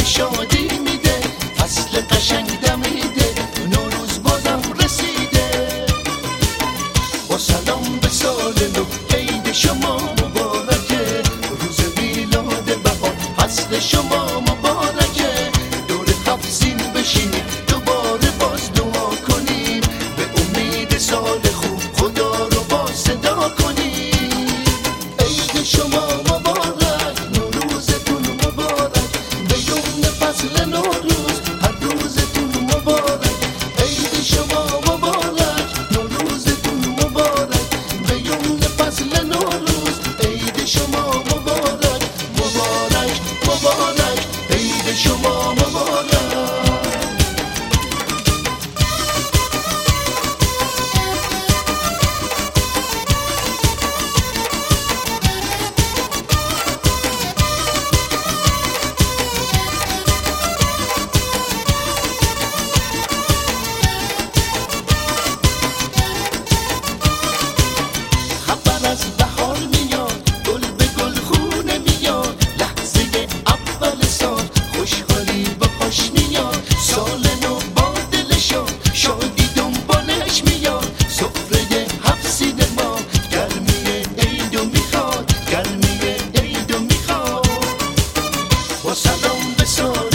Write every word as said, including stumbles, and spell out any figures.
شادی میده، فصل قشنگ دمیده، نوروز بازم رسیده. با سلام به سال نو، عید شما مبارکه، روز میلاد بهار فصل شما مبارکه. دور هفت سین بشینیم دوباره باز دعا کنیم، به امید سال خوب خدا رو با صدا کنیم. عید شما مبارک، نوروزتون مبارک، به یمن فصل نوروز هر روزتون مبارک. عید شما مبارک، نوروزتون مبارک، به یمن فصل نوروز. عید شما مبارک، مبارک مبارک، عید شما مبارک. خبر از بهار میاد، گل به گل خونه میاد، لحظه اول سال خوشحالی با پاش میاد. سال نو با دل شاد، شادی دنبالش میاد. سفره هفت سین ما گرمی عیدو میخواد، گرمی عیدو میخواد. با سلام به سال